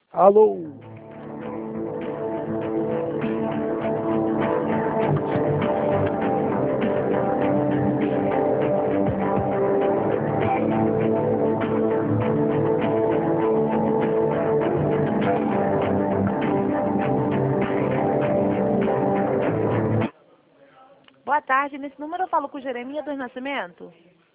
Alô? Boa tarde, nesse número eu falo com o Jeremias do Nascimento.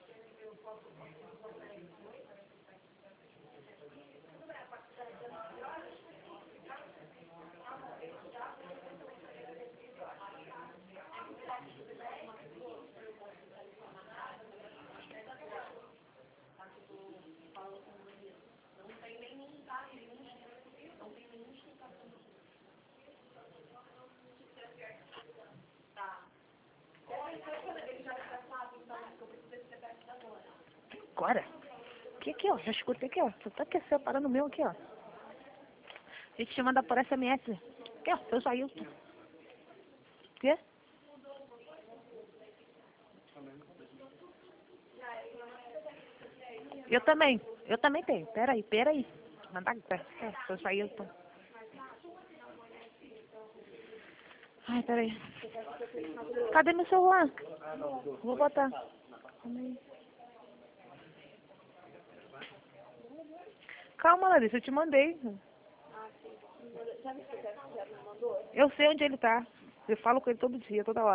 Agora? Que aqui, ó, já escutei aqui, ó. Só tá aqui, parando o meu aqui, ó. A gente te manda por SMS. Aqui, ó, eu saí. Quê? Eu também tenho. Peraí. Mandar, eu saí, eu tô. Ai, peraí. Cadê meu celular? Vou botar. Calma, Larissa, eu te mandei. Eu sei onde ele tá. Eu falo com ele todo dia, toda hora.